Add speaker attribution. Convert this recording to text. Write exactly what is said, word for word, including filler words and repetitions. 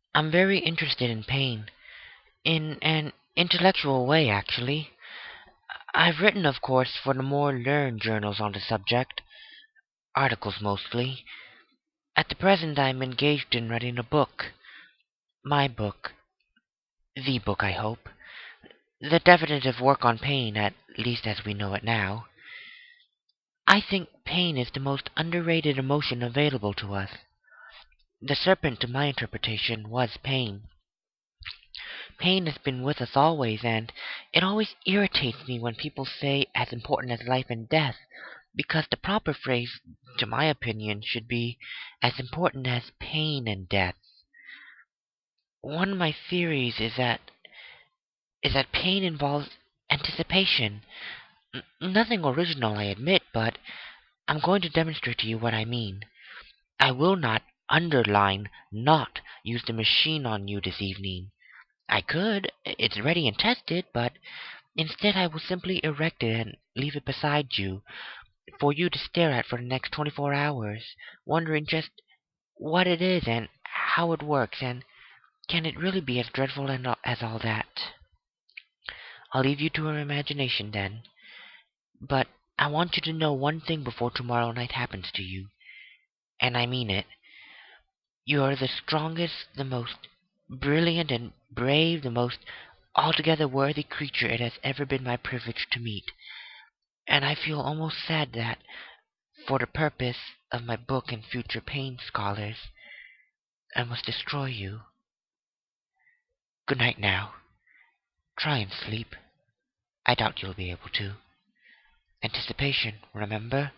Speaker 1: I'm very interested in pain, in an intellectual way, actually. I've written, of course, for the more learned journals on the subject, articles mostly. At the present, I'm engaged in writing a book. My book. The book, I hope. The definitive work on pain, at least as we know it now. I think pain is the most underrated emotion available to us. The serpent, to my interpretation, was pain. Pain has been with us always, and it always irritates me when people say as important as life and death, because the proper phrase, to my opinion, should be as important as pain and death. One of my theories is that is that pain involves anticipation. N- nothing original, I admit, but I'm going to demonstrate to you what I mean. I will not underline not use the machine on you this evening. I could, it's ready and tested, but instead I will simply erect it and leave it beside you, for you to stare at for the next twenty-four hours, wondering just what it is and how it works, and can it really be as dreadful and as all that? I'll leave you to your imagination then, but I want you to know one thing before tomorrow night happens to you, and I mean it. You are the strongest, the most brilliant and brave, the most altogether worthy creature it has ever been my privilege to meet, and I feel almost sad that, for the purpose of my book and future pain scholars, I must destroy you. Good night now. Try and sleep. I doubt you'll be able to. Anticipation, remember?